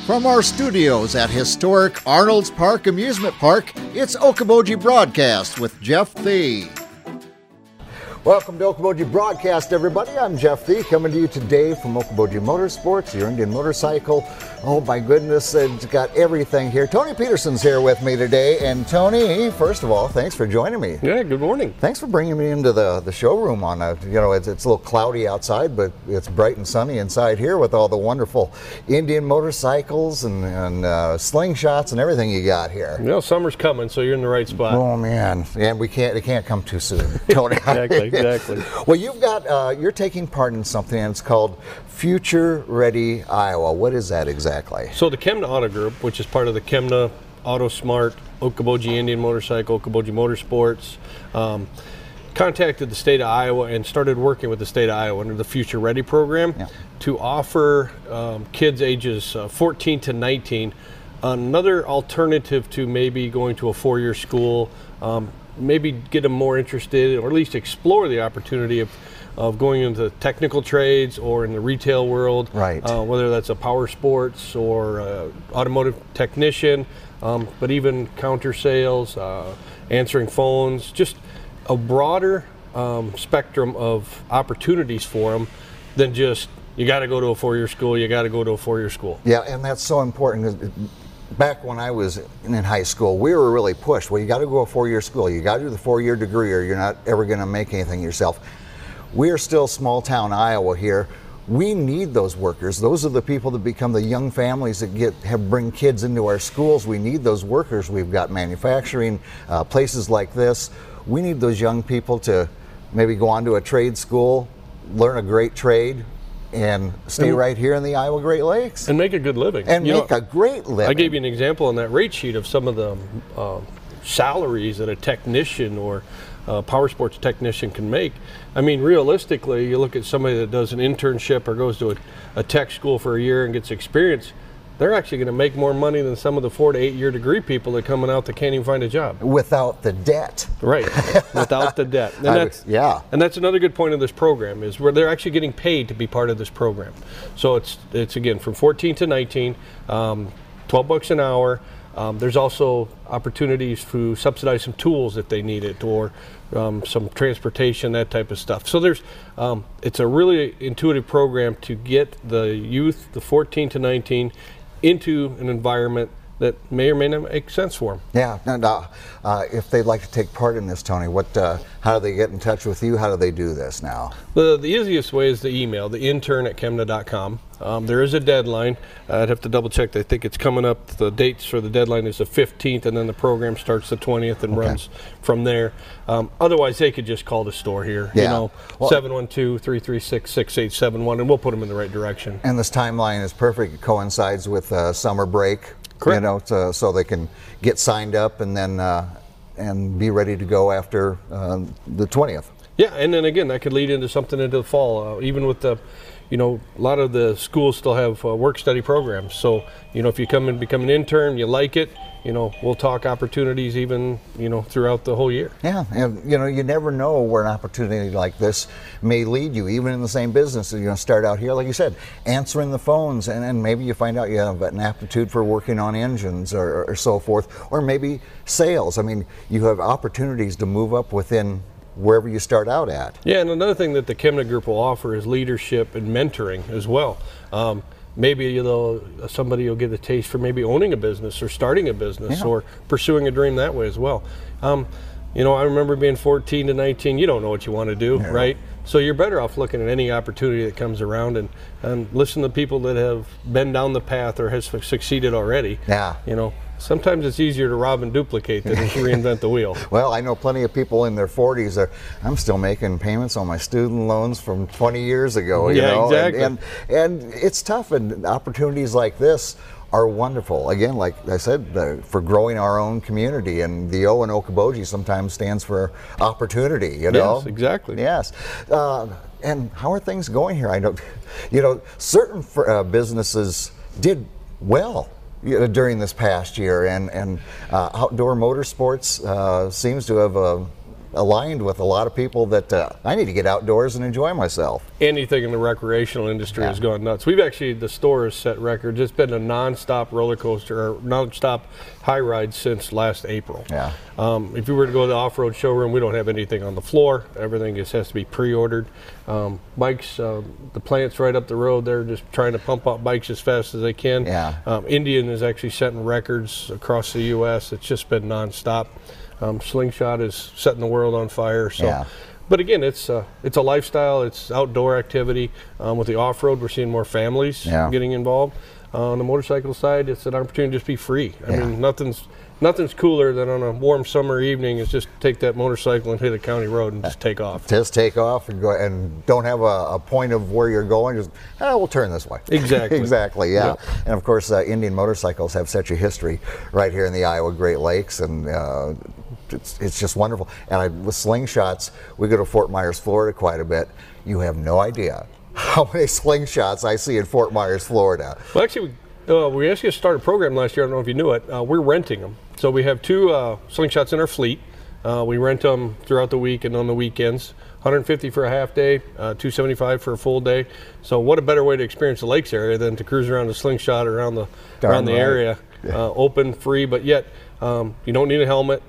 From our studios at historic Arnold's Park Amusement Park, it's Okoboji Broadcast with Jeff Thie. Welcome to Okoboji Broadcast, everybody. I'm Jeff Thie, coming to you today from Okoboji Motorsports, your Indian motorcycle. Oh my goodness, it's got everything here. Tony Peterson's here with me today. And Tony, first of all, thanks for joining me. Yeah, good morning. Thanks for bringing me into the showroom on a, it's a little cloudy outside, but it's bright and sunny inside here with all the wonderful Indian motorcycles and slingshots and everything you got here. You know, summer's coming, so you're in the right spot. Oh man, and it can't come too soon, Tony. Exactly. Well, you've got, you're taking part in something, and it's called Future Ready Iowa. What is that exactly? So the Kemna Auto Group, which is part of the Kemna Auto Smart, Okoboji Indian Motorcycle, Okoboji Motorsports, contacted the state of Iowa and started working with the state of Iowa under the Future Ready program to offer kids ages 14 to 19 another alternative to maybe going to a four-year school, maybe get them more interested, or at least explore the opportunity of going into technical trades or in the retail world, right? Whether that's a power sports or automotive technician, but even counter sales, answering phones, just a broader spectrum of opportunities for them than just, you got to go to a four-year school, you got to go to a four-year school. Yeah, and that's so important. Back when I was in high school, we were really pushed. Well, you got to go to a four-year school. You got to do the four-year degree, or you're not ever going to make anything yourself. We are still small-town Iowa here. We need those workers. Those are the people that become the young families that bring kids into our schools. We need those workers. We've got manufacturing, places like this. We need those young people to maybe go on to a trade school, learn a great trade, and stay right here in the Iowa Great Lakes. And make a good living. And make a great living. I gave you an example on that rate sheet of some of the salaries that a technician or power sports technician can make. I mean, realistically, you look at somebody that does an internship or goes to a tech school for a year and gets experience, they're actually going to make more money than some of the 4 to 8 year degree people that are coming out that can't even find a job. Without the debt. Right, without the debt. And and that's another good point of this program, is where they're actually getting paid to be part of this program. So it's again, from 14 to 19, 12 bucks an hour. There's also opportunities to subsidize some tools if they need it, or some transportation, that type of stuff. So there's, it's a really intuitive program to get the youth, the 14 to 19, into an environment that may or may not make sense for them. Yeah, and if they'd like to take part in this, Tony, how do they get in touch with you? How do they do this now? The easiest way is the email, the intern@kemna.com. There is a deadline. I'd have to double check. I think it's coming up. The dates for the deadline is the 15th, and then the program starts the 20th and runs from there. Otherwise, they could just call the store here, 712-336-6871, and we'll put them in the right direction. And this timeline is perfect. It coincides with summer break. Correct. So they can get signed up and then and be ready to go after the 20th. Yeah, and then again, that could lead into something into the fall. Even with the, a lot of the schools still have work-study programs. So, if you come and become an intern, you like it, we'll talk opportunities even, throughout the whole year. Yeah, and you never know where an opportunity like this may lead you, even in the same business. Start out here, like you said, answering the phones, and maybe you find out you have an aptitude for working on engines or so forth, or maybe sales. I mean, you have opportunities to move up within wherever you start out at. Yeah, and another thing that the Kemna Group will offer is leadership and mentoring as well. Maybe somebody will get a taste for maybe owning a business or starting a business or pursuing a dream that way as well. I remember being 14 to 19, you don't know what you want to do, right? So you're better off looking at any opportunity that comes around and listen to people that have been down the path or has succeeded already. Yeah. Sometimes it's easier to rob and duplicate than to reinvent the wheel. Well, I know plenty of people in their 40s I'm still making payments on my student loans from 20 years ago. Exactly. And it's tough, and opportunities like this are wonderful. Again, like I said, for growing our own community, and the O in Okoboji sometimes stands for opportunity, Yes, exactly. Yes. And how are things going here? I know, certain businesses did well during this past year, and outdoor motorsports seems to have aligned with a lot of people that I need to get outdoors and enjoy myself. Anything in the recreational industry has gone nuts. We've actually, the store has set records. It's been a non-stop roller coaster, or non-stop high ride since last April. Yeah. If you were to go to the off-road showroom, we don't have anything on the floor. Everything just has to be pre-ordered. Bikes, the plant's right up the road. They're just trying to pump out bikes as fast as they can. Yeah. Indian is actually setting records across the U.S. It's just been non-stop. Slingshot is setting the world on fire. So. Yeah. But again, it's a lifestyle. It's outdoor activity. With the off-road, we're seeing more families getting involved. On the motorcycle side, it's an opportunity to just be free. I mean, nothing's cooler than on a warm summer evening is just take that motorcycle and hit a county road and just take off. Just take off and go, and don't have a point of where you're going. Just, we'll turn this way. Exactly. Exactly, yeah. Yep. And of course, Indian motorcycles have such a history right here in the Iowa Great Lakes, and it's just wonderful. And with Slingshots, we go to Fort Myers, Florida quite a bit. You have no idea how many Slingshots I see in Fort Myers, Florida. Well, actually, we actually started a program last year. I don't know if you knew it. We're renting them. So we have 2 Slingshots in our fleet. We rent them throughout the week and on the weekends. $150 for a half day, $275 for a full day. So what a better way to experience the lakes area than to cruise around a Slingshot around the area, open, free, but yet you don't need a helmet.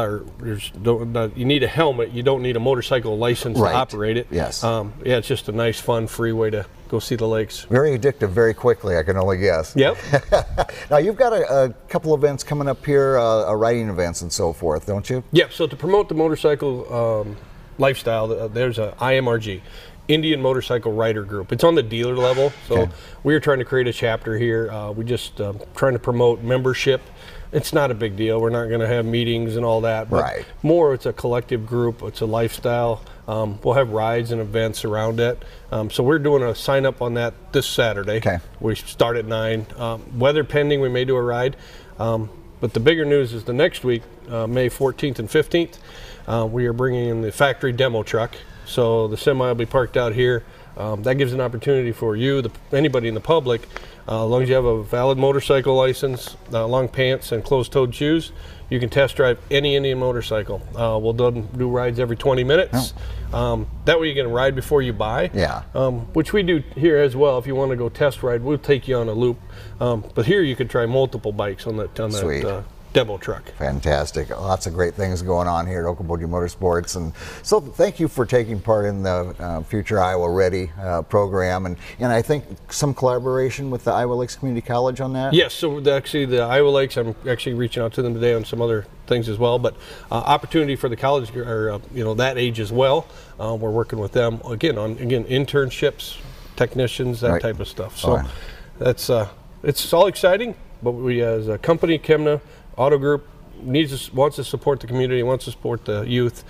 You need a helmet. You don't need a motorcycle license to operate it. Yes. It's just a nice, fun, free way to go see the lakes. Very addictive, very quickly, I can only guess. Yep. Now, you've got a couple events coming up here, riding events and so forth, don't you? Yeah, so to promote the motorcycle lifestyle, there's a IMRG, Indian Motorcycle Rider Group. It's on the dealer level, so we're trying to create a chapter here. We just trying to promote membership. It's not a big deal. We're not going to have meetings and all that, but more it's a collective group. It's a lifestyle. We'll have rides and events around it. So we're doing a sign up on that this Saturday. Okay. We start at 9. Weather pending, we may do a ride. But the bigger news is the next week, May 14th and 15th, we are bringing in the factory demo truck. So the semi will be parked out here. That gives an opportunity for you, anybody in the public, as long as you have a valid motorcycle license, long pants, and closed-toed shoes, you can test drive any Indian motorcycle. We'll do rides every 20 minutes. That way you can ride before you buy, which we do here as well. If you want to go test ride, we'll take you on a loop. But here you could try multiple bikes on that demo truck. Fantastic. Lots of great things going on here at Okoboji Motorsports. And so thank you for taking part in the Future Iowa Ready program. And I think some collaboration with the Iowa Lakes Community College on that? Yes, so actually the Iowa Lakes, I'm actually reaching out to them today on some other things as well, but opportunity for the college, or that age as well. We're working with them again on internships, technicians, that type of stuff. So that's it's all exciting, but we as a company, Kemna Auto Group, wants to support the community, wants to support the youth.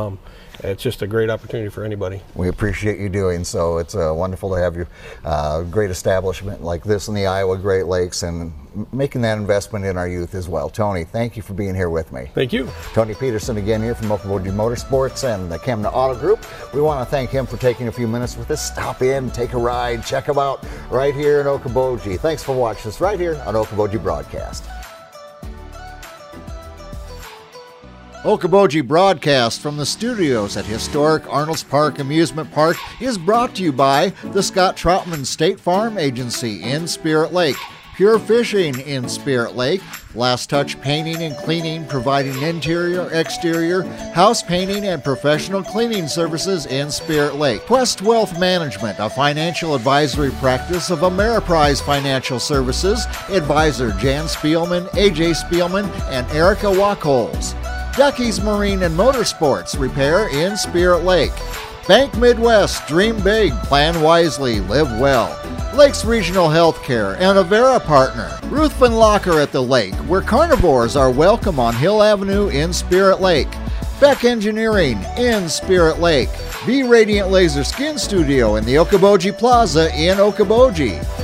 It's just a great opportunity for anybody. We appreciate you doing so. It's wonderful to have your great establishment like this in the Iowa Great Lakes and making that investment in our youth as well. Tony, thank you for being here with me. Thank you. Tony Peterson again here from Okoboji Motorsports and the Kemna Auto Group. We want to thank him for taking a few minutes with us. Stop in, take a ride, check him out right here in Okoboji. Thanks for watching us right here on Okoboji Broadcast. Okoboji Broadcast from the studios at historic Arnolds Park Amusement Park is brought to you by the Scott Troutman State Farm Agency in Spirit Lake, Pure Fishing in Spirit Lake, Last Touch Painting and Cleaning providing interior, exterior, house painting and professional cleaning services in Spirit Lake, Quest Wealth Management, a financial advisory practice of Ameriprise Financial Services, advisor Jan Spielman, AJ Spielman, and Erica Wachholz. Ducky's Marine and Motorsports Repair in Spirit Lake. Bank Midwest, dream big, plan wisely, live well. Lakes Regional Healthcare and Avera Partner. Ruthven Locker at the Lake, where carnivores are welcome on Hill Avenue in Spirit Lake. Beck Engineering in Spirit Lake. Be Radiant Laser Skin Studio in the Okoboji Plaza in Okoboji.